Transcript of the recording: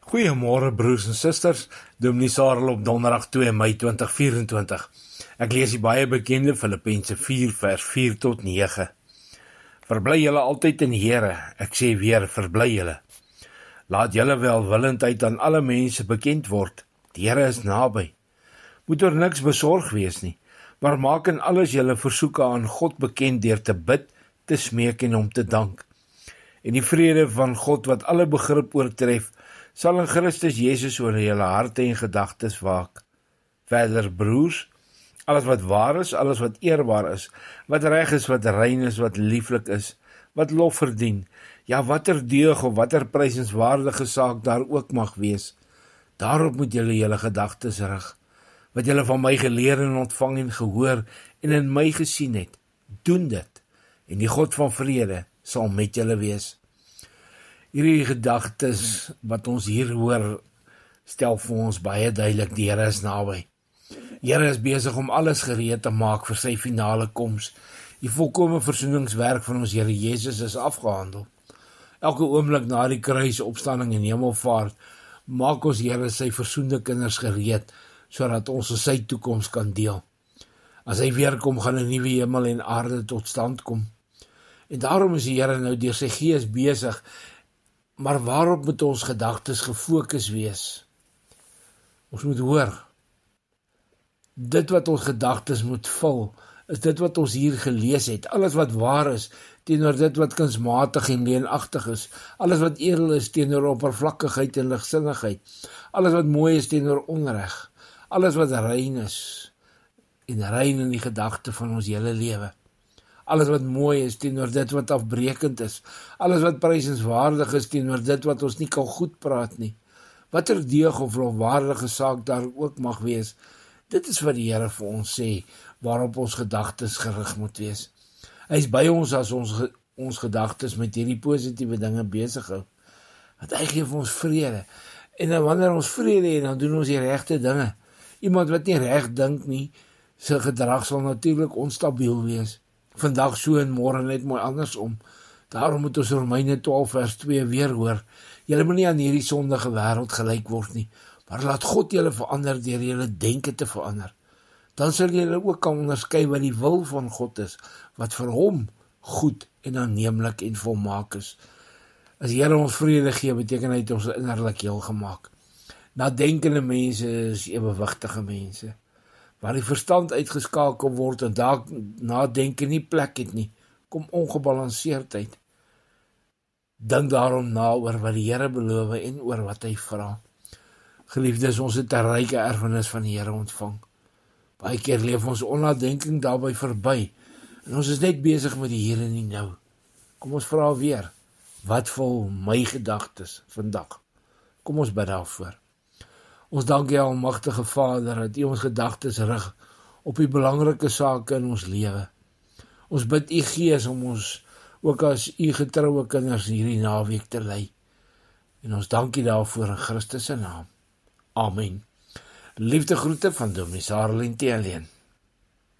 Goeiemôre broers en susters, Dominee Sarel op donderdag 2 Mei 2024. Ek lees die baie bekende Filippense 4 vers 4 tot 9. Verbly julle altyd in die Here, ek sê weer, verbly julle. Laat julle welwillendheid aan alle mense bekend word, die Here is naby. Moet oor niks besorg wees nie, maar maak in alles julle versoeke aan God bekend deur te bid, te smeek en om te dank. En die vrede van God wat alle begrip oortref, sal in Christus Jesus oor julle harte en gedagtes waak. Verder broers, alles wat waar is, alles wat eerbaar is, wat reg is, wat rein is, wat lieflik is, wat lof verdien, ja watter deug of watter prysenswaardige saak daar ook mag wees, daarop moet julle julle gedagtes rig. Wat julle van my geleer en ontvang en gehoor en in my gesien het, doen dit, en die God van vrede sal met julle wees. Hierdie gedagtes wat ons hier hoor, stel vir ons baie duidelik, die Here is naby. Die Here is besig om alles gereed te maak vir sy finale koms. Die volkome versoeningswerk van ons Here Jesus is afgehandel. Elke oomblik na die kruisopstanding en hemelvaart, maak ons Here sy versoende kinders gereed, sodat ons sy toekoms kan deel. As hy weer kom, gaan 'n nuwe hemel en aarde tot stand kom. En daarom is die Here nou deur sy Gees besig. Maar waarop moet ons gedagtes gefokus wees? Ons moet hoor. Dit wat ons gedagtes moet vul, is dit wat ons hier gelees het. Alles wat waar is, teenoor dit wat kunsmatig en leenagtig is. Alles wat edel is, teenoor oppervlakkigheid en ligsinnigheid. Alles wat mooi is, teenoor onreg. Alles wat rein is, en rein in die gedagte van ons hele lewe. Alles wat mooi is, teenoor dit wat afbrekend is. Alles wat prysenswaardig is, teenoor dit wat ons nie kan goed praat nie. Watter deug of lofwaardige saak daar ook mag wees, dit is wat die Here vir ons sê, waarop ons gedagtes gerig moet wees. Hy is by ons as ons gedagtes met hierdie positiewe dinge besig hou. Want hy gee vir ons vrede. En dan wanneer ons vrede het, dan doen ons die regte dinge. Iemand wat nie reg dink nie, sy gedrag sal natuurlik onstabiel wees. Vandag so en môre net mooi andersom. Daarom moet ons Romeine 12 vers 2 weer hoor. Julle moet nie aan hierdie sondige wêreld gelyk word nie, maar laat God julle verander deur julle denke te verander. Dan sal julle ook kan onderskei wat die wil van God is, wat vir hom goed en aanneemlik en volmaak is. As die Here ons vrede gee, beteken hy het ons innerlik heel gemaak. Nadenkende mense is ewewigtige mense. Waar die verstand uitgeskakel word en daar nadenke nie plek het nie, kom ongebalanseerdheid. Dink daarom na oor wat die Here beloof en oor wat hy vra. Geliefdes, ons het 'n ryke erfenis van die Here ontvang. Baie keer leef ons onnadenking daarby verby, en ons is net besig met die hier en die nou. Kom ons vra weer, wat vul my gedagtes vandag? Kom ons bid daarvoor. Ons dank U, Almagtige Vader, dat U ons gedagtes rig op die belangrike sake in ons lewe. Ons bid U Gees om ons ook as U getroue kinders hierdie naweek te lei. En ons dank U daarvoor in Christus se naam. Amen. Liefde groete van Dominee Sarel en T. Alleen.